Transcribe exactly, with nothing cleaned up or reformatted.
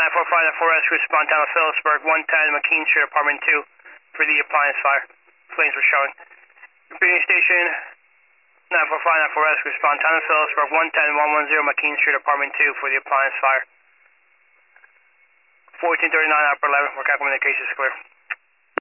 nine four five nine four rescue, respond town of Phillipsburg, one ten McKean Street, apartment two, for the appliance fire. Flames were showing. Repeating station, nine four five nine four rescue, respond town of Phillipsburg, one ten one one zero McKean Street, apartment two, for the appliance fire. fourteen thirty-nine, upper eleven, we're communications clear.